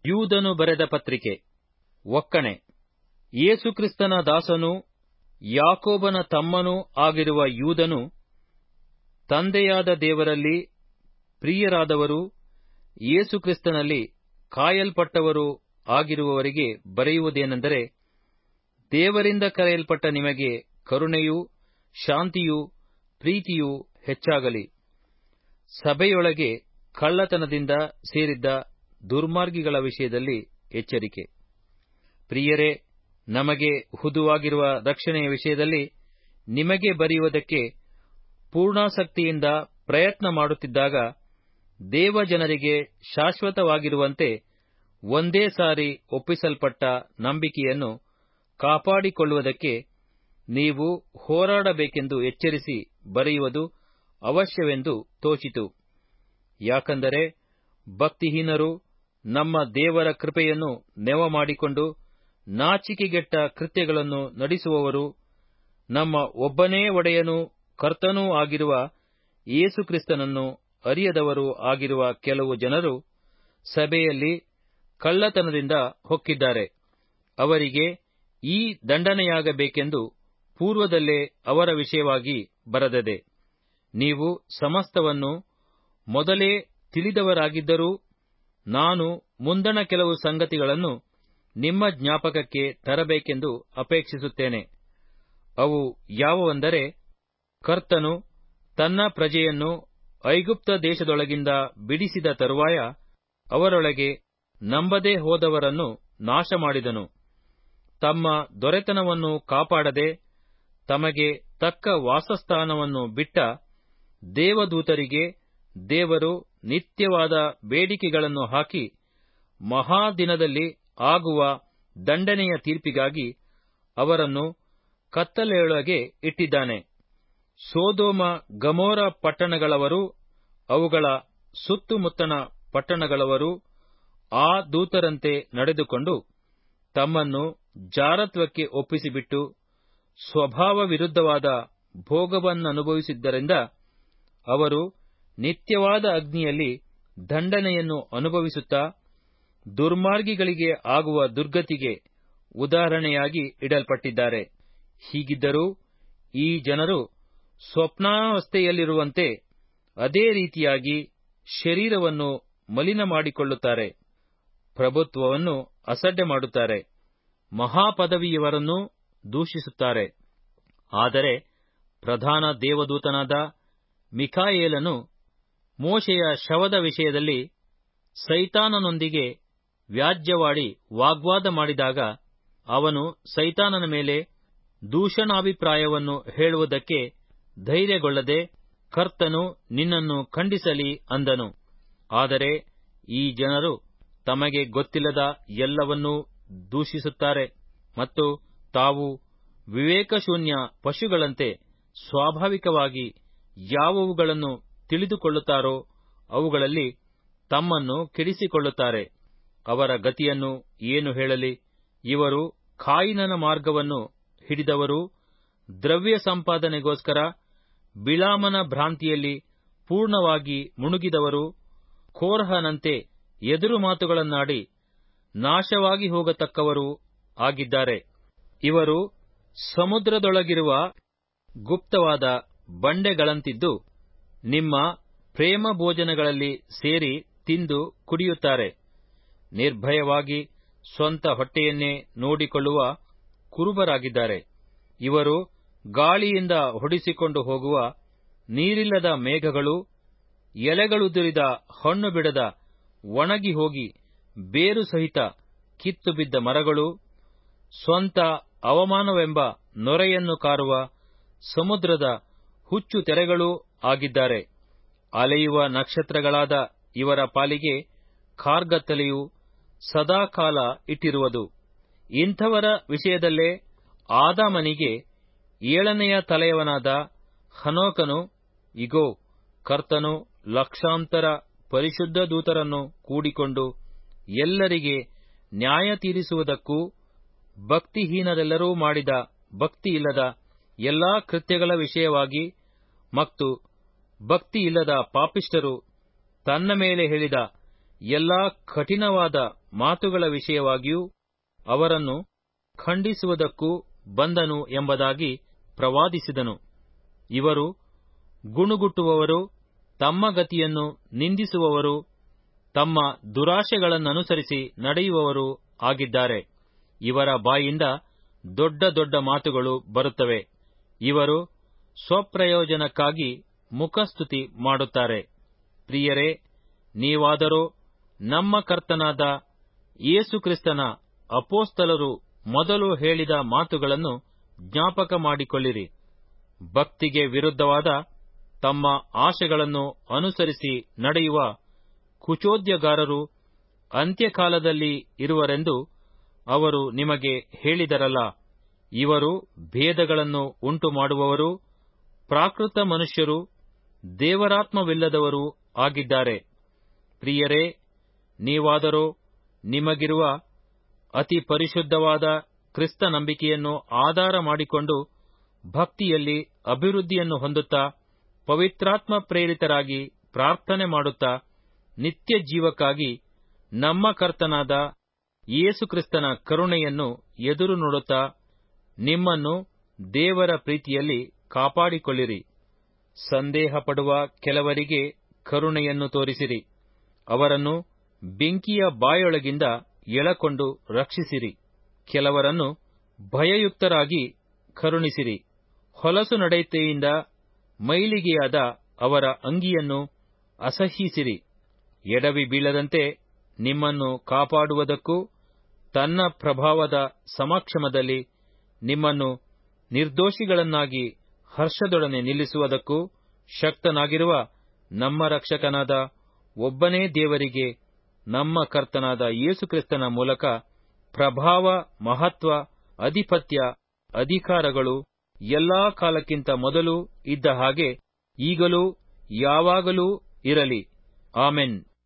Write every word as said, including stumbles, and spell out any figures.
ಯೂದನು ಬರೆದ ಪತ್ರಿಕೆ. ಒಕ್ಕಣೆ. ಯೇಸುಕ್ರಿಸ್ತನ ದಾಸನೂ ಯಾಕೋಬನ ತಮ್ಮನೂ ಆಗಿರುವ ಯೂದನು, ತಂದೆಯಾದ ದೇವರಲ್ಲಿ ಪ್ರಿಯರಾದವರೂ ಯೇಸುಕ್ರಿಸ್ತನಲ್ಲಿ ಕಾಯಲ್ಪಟ್ಟವರೂ ಆಗಿರುವವರಿಗೆ ಬರೆಯುವುದೇನೆಂದರೆ, ದೇವರಿಂದ ಕರೆಯಲ್ಪಟ್ಟ ನಿಮಗೆ ಕರುಣೆಯೂ ಶಾಂತಿಯೂ ಪ್ರೀತಿಯೂ ಹೆಚ್ಚಾಗಲಿ. ಸಭೆಯೊಳಗೆ ಕಳ್ಳತನದಿಂದ ಸೇರಿದ್ದ ದುರ್ಮಾರ್ಗಿಗಳ ವಿಷಯದಲ್ಲಿ ಎಚ್ಚರಿಕೆ. ಪ್ರಿಯರೇ, ನಮಗೆ ಹುದುವಾಗಿರುವ ರಕ್ಷಣೆಯ ವಿಷಯದಲ್ಲಿ ನಿಮಗೆ ಬರೆಯುವುದಕ್ಕೆ ಪೂರ್ಣಾಸಕ್ತಿಯಿಂದ ಪ್ರಯತ್ನ ಮಾಡುತ್ತಿದ್ದಾಗ, ದೇವಜನರಿಗೆ ಶಾಶ್ವತವಾಗಿರುವಂತೆ ಒಂದೇ ಸಾರಿ ಒಪ್ಪಿಸಲ್ಪಟ್ಟ ನಂಬಿಕೆಯನ್ನು ಕಾಪಾಡಿಕೊಳ್ಳುವುದಕ್ಕೆ ನೀವು ಹೋರಾಡಬೇಕೆಂದು ಎಚ್ಚರಿಸಿ ಬರೆಯುವುದು ಅವಶ್ಯವೆಂದು ತೋಚಿತು. ಯಾಕಂದರೆ ಭಕ್ತಿಹೀನರು ನಮ್ಮ ದೇವರ ಕೃಪೆಯನ್ನು ನೆವ ಮಾಡಿಕೊಂಡು ನಾಚಿಕೆಗೆಟ್ಟ ಕೃತ್ಯಗಳನ್ನು ನಡೆಸುವವರು, ನಮ್ಮ ಒಬ್ಬನೇ ಒಡೆಯನೂ ಕರ್ತನೂ ಆಗಿರುವ ಯೇಸುಕ್ರಿಸ್ತನನ್ನು ಅರಿಯದವರೂ ಆಗಿರುವ ಕೆಲವು ಜನರು ಸಭೆಯಲ್ಲಿ ಕಳ್ಳತನದಿಂದ ಹೊಕ್ಕಿದ್ದಾರೆ. ಅವರಿಗೆ ಈ ದಂಡನೆಯಾಗಬೇಕೆಂದು ಪೂರ್ವದಲ್ಲೇ ಅವರ ವಿಷಯವಾಗಿ ಬರೆದದೆ. ನೀವು ಸಮಸ್ತವನ್ನು ಮೊದಲೇ ತಿಳಿದವರಾಗಿದ್ದರೂ ನಾನು ಮುಂದಣ ಕೆಲವು ಸಂಗತಿಗಳನ್ನು ನಿಮ್ಮ ಜ್ಞಾಪಕಕ್ಕೆ ತರಬೇಕೆಂದು ಅಪೇಕ್ಷಿಸುತ್ತೇನೆ. ಅವು ಯಾವುವೆಂದರೆ, ಕರ್ತನು ತನ್ನ ಪ್ರಜೆಯನ್ನು ಐಗುಪ್ತ ದೇಶದೊಳಗಿಂದ ಬಿಡಿಸಿದ ತರುವಾಯ ಅವರೊಳಗೆ ನಂಬದೇ ಹೋದವರನ್ನು ನಾಶಮಾಡಿದನು. ತಮ್ಮ ದೊರೆತನವನ್ನು ಕಾಪಾಡದೆ ತಮಗೆ ತಕ್ಕ ವಾಸಸ್ಥಾನವನ್ನು ಬಿಟ್ಟ ದೇವದೂತರಿಗೆ ದೇವರು ನಿತ್ಯವಾದ ಬೇಡಿಕೆಗಳನ್ನು ಹಾಕಿ, ಮಹಾದಿನದಲ್ಲಿ ಆಗುವ ದಂಡನೆಯ ತೀರ್ಪಿಗಾಗಿ ಅವರನ್ನು ಕತ್ತಲೆಯೊಳಗೆ ಇಟ್ಟಿದ್ದಾನೆ. ಸೊದೋಮ ಗಮೋರ ಪಟ್ಟಣಗಳವರೂ ಅವುಗಳ ಸುತ್ತುಮುತ್ತಣ ಪಟ್ಟಣಗಳವರೂ ಆ ದೂತರಂತೆ ನಡೆದುಕೊಂಡು ತಮ್ಮನ್ನು ಜಾರತ್ವಕ್ಕೆ ಒಪ್ಪಿಸಿಬಿಟ್ಟು ಸ್ವಭಾವ ವಿರುದ್ಧವಾದ ಭೋಗವನ್ನನುಭವಿಸಿದ್ದರಿಂದ ಅವರು ನಿತ್ಯವಾದ ಅಗ್ನಿಯಲ್ಲಿ ದಂಡನೆಯನ್ನು ಅನುಭವಿಸುತ್ತಾ ದುರ್ಮಾರ್ಗಿಗಳಿಗೆ ಆಗುವ ದುರ್ಗತಿಗೆ ಉದಾಹರಣೆಯಾಗಿ ಇಡಲ್ಪಟ್ಟಿದ್ದಾರೆ. ಹೀಗಿದ್ದರೂ ಈ ಜನರು ಸ್ವಪ್ನಾವಸ್ಥೆಯಲ್ಲಿರುವಂತೆ ಅದೇ ರೀತಿಯಾಗಿ ಶರೀರವನ್ನು ಮಲಿನ ಮಾಡಿಕೊಳ್ಳುತ್ತಾರೆ, ಪ್ರಭುತ್ವವನ್ನು ಅಸಡ್ಡೆ ಮಾಡುತ್ತಾರೆ, ಮಹಾಪದವಿಯವರನ್ನೂ ದೂಷಿಸುತ್ತಾರೆ. ಆದರೆ ಪ್ರಧಾನ ದೇವದೂತನಾದ ಮಿಖಾಯೇಲನು ಮೋಶೆಯ ಶವದ ವಿಷಯದಲ್ಲಿ ಸೈತಾನನೊಂದಿಗೆ ವ್ಯಾಜ್ಯವಾಡಿ ವಾಗ್ವಾದ ಮಾಡಿದಾಗ ಅವನು ಸೈತಾನನ ಮೇಲೆ ದೂಷಣಾಭಿಪ್ರಾಯವನ್ನು ಹೇಳುವುದಕ್ಕೆ ಧೈರ್ಯಗೊಳ್ಳದೆ, ಕರ್ತನು ನಿನ್ನನ್ನು ಖಂಡಿಸಲಿ ಅಂದನು. ಆದರೆ ಈ ಜನರು ತಮಗೆ ಗೊತ್ತಿಲ್ಲದ ಎಲ್ಲವನ್ನೂ ದೂಷಿಸುತ್ತಾರೆ ಮತ್ತು ತಾವು ವಿವೇಕಶೂನ್ಯ ಪಶುಗಳಂತೆ ಸ್ವಾಭಾವಿಕವಾಗಿ ಯಾವುವುಗಳನ್ನು ತಿಳಿದುಕೊಳ್ಳುತ್ತಾರೋ ಅವುಗಳಲ್ಲಿ ತಮ್ಮನ್ನು ಕೆಡಿಸಿಕೊಳ್ಳುತ್ತಾರೆ. ಅವರ ಗತಿಯನ್ನು ಏನು ಹೇಳಲಿ? ಇವರು ಕಾಯಿನನ ಮಾರ್ಗವನ್ನು ಹಿಡಿದವರೂ ದ್ರವ್ಯ ಸಂಪಾದನೆಗೋಸ್ಕರ ಬಿಳಾಮನ ಭ್ರಾಂತಿಯಲ್ಲಿ ಪೂರ್ಣವಾಗಿ ಮುಳುಗಿದವರು, ಕೋರಹನಂತೆ ಎದುರು ಮಾತುಗಳನ್ನಾಡಿ ನಾಶವಾಗಿ ಹೋಗತಕ್ಕವರೂ ಆಗಿದ್ದಾರೆ. ಇವರು ಸಮುದ್ರದೊಳಗಿರುವ ಗುಪ್ತವಾದ ಬಂಡೆಗಳಂತಿದ್ದು ನಿಮ್ಮ ಪ್ರೇಮ ಭೋಜನಗಳಲ್ಲಿ ಸೇರಿ ತಿಂದು ಕುಡಿಯುತ್ತಾರೆ. ನಿರ್ಭಯವಾಗಿ ಸ್ವಂತ ಹೊಟ್ಟೆಯನ್ನೇ ನೋಡಿಕೊಳ್ಳುವ ಕುರುಬರಾಗಿದ್ದಾರೆ. ಇವರು ಗಾಳಿಯಿಂದ ಹೊಡಿಸಿಕೊಂಡು ಹೋಗುವ ನೀರಿಲ್ಲದ ಮೇಘಗಳು, ಎಲೆಗಳುದುರಿದ ಹಣ್ಣು ಬಿಡದ ಒಣಗಿ ಹೋಗಿ ಬೇರು ಸಹಿತ ಕಿತ್ತು ಬಿದ್ದ ಮರಗಳು, ಸ್ವಂತ ಅವಮಾನವೆಂಬ ನೊರೆಯನ್ನು ಕಾರುವ ಸಮುದ್ರದ ಹುಚ್ಚು ತೆರೆಗಳೂ ಆಗಿದ್ದಾರೆ. ಅಲೆಯುವ ನಕ್ಷತ್ರಗಳಾದ ಇವರ ಪಾಲಿಗೆ ಕಾರ್ಗತ್ತಲೆಯು ಸದಾಕಾಲ ಇಟ್ಟಿರುವುದು. ಇಂಥವರ ವಿಷಯದಲ್ಲೇ ಆದಾಮನಿಗೆ ಏಳನೆಯ ತಲೆಯವನಾದ ಹನೋಕನು, ಇಗೋ, ಕರ್ತನು ಲಕ್ಷಾಂತರ ಪರಿಶುದ್ಧ ದೂತರನ್ನು ಕೂಡಿಕೊಂಡು ಎಲ್ಲರಿಗೆ ನ್ಯಾಯ ತೀರಿಸುವುದಕ್ಕೂ ಭಕ್ತಿಹೀನರೆಲ್ಲರೂ ಮಾಡಿದ ಭಕ್ತಿಯಿಲ್ಲದ ಎಲ್ಲಾ ಕೃತ್ಯಗಳ ವಿಷಯವಾಗಿ ಮತ್ತು ಭಕ್ತಿಯಿಲ್ಲದ ಪಾಪಿಷ್ಠರು ತನ್ನ ಮೇಲೆ ಹೇಳಿದ ಎಲ್ಲಾ ಕಠಿಣವಾದ ಮಾತುಗಳ ವಿಷಯವಾಗಿಯೂ ಅವರನ್ನು ಖಂಡಿಸುವುದಕ್ಕೂ ಬಂದನು ಎಂಬುದಾಗಿ ಪ್ರವಾದಿಸಿದನು. ಇವರು ಗುಣುಗುಟ್ಟುವವರು, ತಮ್ಮ ಗತಿಯನ್ನು ನಿಂದಿಸುವವರು, ತಮ್ಮ ದುರಾಶೆಗಳನ್ನನುಸರಿಸಿ ನಡೆಯುವವರು ಆಗಿದ್ದಾರೆ. ಇವರ ಬಾಯಿಂದ ದೊಡ್ಡ ದೊಡ್ಡ ಮಾತುಗಳು ಬರುತ್ತವೆ. ಇವರು ಸ್ವಪ್ರಯೋಜನಕ್ಕಾಗಿ ಮುಖಸ್ತುತಿ ಮಾಡುತ್ತಾರೆ. ಪ್ರಿಯರೇ, ನೀವಾದರೋ ನಮ್ಮ ಕರ್ತನಾದ ಯೇಸುಕ್ರಿಸ್ತನ ಅಪೊಸ್ತಲರು ಮೊದಲು ಹೇಳಿದ ಮಾತುಗಳನ್ನು ಜ್ಞಾಪಕ ಮಾಡಿಕೊಳ್ಳಿರಿ. ಭಕ್ತಿಗೆ ವಿರುದ್ಧವಾದ ತಮ್ಮ ಆಶೆಗಳನ್ನು ಅನುಸರಿಸಿ ನಡೆಯುವ ಕುಚೋದ್ಯಗಾರರು ಅಂತ್ಯಕಾಲದಲ್ಲಿ ಇರುವರೆಂದು ಅವರು ನಿಮಗೆ ಹೇಳಿದರಲ್ಲ. ಇವರು ಭೇದಗಳನ್ನು ಉಂಟು ಮಾಡುವವರು, ಪ್ರಾಕೃತ ಮನುಷ್ಯರು, ದೇವರಾತ್ಮವಿಲ್ಲದವರೂ ಆಗಿದ್ದಾರೆ. ಪ್ರಿಯರೇ, ನೀವಾದರೋ ನಿಮಗಿರುವ ಅತಿ ಪರಿಶುದ್ಧವಾದ ಕ್ರಿಸ್ತ ನಂಬಿಕೆಯನ್ನು ಆಧಾರ ಮಾಡಿಕೊಂಡು ಭಕ್ತಿಯಲ್ಲಿ ಅಭಿವೃದ್ಧಿಯನ್ನು ಹೊಂದುತ್ತಾ, ಪವಿತ್ರಾತ್ಮ ಪ್ರೇರಿತರಾಗಿ ಪ್ರಾರ್ಥನೆ ಮಾಡುತ್ತಾ, ನಿತ್ಯ ಜೀವಕ್ಕಾಗಿ ನಮ್ಮ ಕರ್ತನಾದ ಯೇಸುಕ್ರಿಸ್ತನ ಕರುಣೆಯನ್ನು ಎದುರು ನೋಡುತ್ತಾ ನಿಮ್ಮನ್ನು ದೇವರ ಪ್ರೀತಿಯಲ್ಲಿ ಕಾಪಾಡಿಕೊಳ್ಳಿರಿ. ಸಂದೇಹಪಡುವ ಕೆಲವರಿಗೆ ಕರುಣೆಯನ್ನು ತೋರಿಸಿರಿ. ಅವರನ್ನು ಬೆಂಕಿಯ ಬಾಯೊಳಗಿಂದ ಎಳಕೊಂಡು ರಕ್ಷಿಸಿರಿ. ಕೆಲವರನ್ನು ಭಯಯುಕ್ತರಾಗಿ ಕರುಣಿಸಿರಿ. ಹೊಲಸು ನಡತೆಯಿಂದ ಮೈಲಿಗೆಯಾದ ಅವರ ಅಂಗಿಯನ್ನು ಅಸಹ್ಯಿಸಿರಿ. ಎಡವಿ ಬೀಳದಂತೆ ನಿಮ್ಮನ್ನು ಕಾಪಾಡುವುದಕ್ಕೂ ತನ್ನ ಪ್ರಭಾವದ ಸಮಕ್ಷಮದಲ್ಲಿ ನಿಮ್ಮನ್ನು ನಿರ್ದೋಷಿಗಳನ್ನಾಗಿ ಹರ್ಷದೊಡನೆ ನಿಲ್ಲಿಸುವುದಕ್ಕೂ ಶಕ್ತನಾಗಿರುವ ನಮ್ಮ ರಕ್ಷಕನಾದ ಒಬ್ಬನೇ ದೇವರಿಗೆ, ನಮ್ಮ ಕರ್ತನಾದ ಯೇಸುಕ್ರಿಸ್ತನ ಮೂಲಕ ಪ್ರಭಾವ, ಮಹತ್ವ, ಅಧಿಪತ್ಯ, ಅಧಿಕಾರಗಳು ಎಲ್ಲಾ ಕಾಲಕ್ಕಿಂತ ಮೊದಲು ಇದ್ದ ಹಾಗೆ ಈಗಲೂ ಯಾವಾಗಲೂ ಇರಲಿ. ಆಮೆನ್.